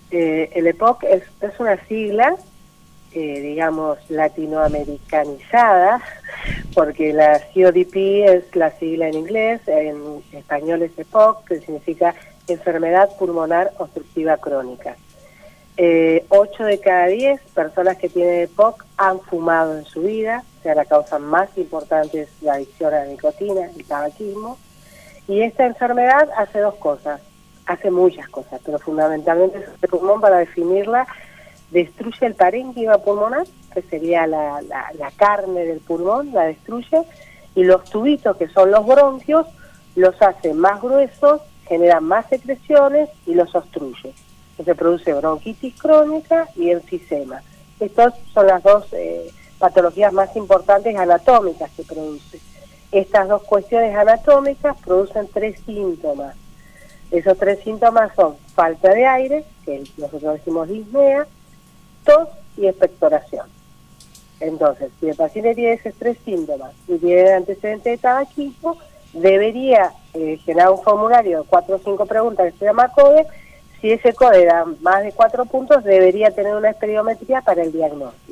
El EPOC es una sigla, digamos, latinoamericanizada, porque la CODP es la sigla en inglés, en español es EPOC, que significa enfermedad pulmonar obstructiva crónica. 8 de cada 10 personas que tienen EPOC han fumado en su vida, o sea, la causa más importante es la adicción a la nicotina, el tabaquismo, y esta enfermedad hace dos cosas, hace muchas cosas, pero fundamentalmente el pulmón, para definirla, destruye el parénquima pulmonar, que sería la carne del pulmón, la destruye, y los tubitos, que son los bronquios, los hace más gruesos, genera más secreciones y los obstruye. Se produce bronquitis crónica y enfisema. Estas son las dos patologías más importantes anatómicas que produce. Estas dos cuestiones anatómicas producen 3 síntomas. Esos 3 síntomas son falta de aire, que nosotros decimos disnea, tos y expectoración. Entonces, si el paciente tiene esos 3 síntomas y tiene antecedente de tabaquismo, debería llenar un formulario de 4 o 5 preguntas que se llama CODE. Si ese CODE da más de 4 puntos, debería tener una espirometría para el diagnóstico.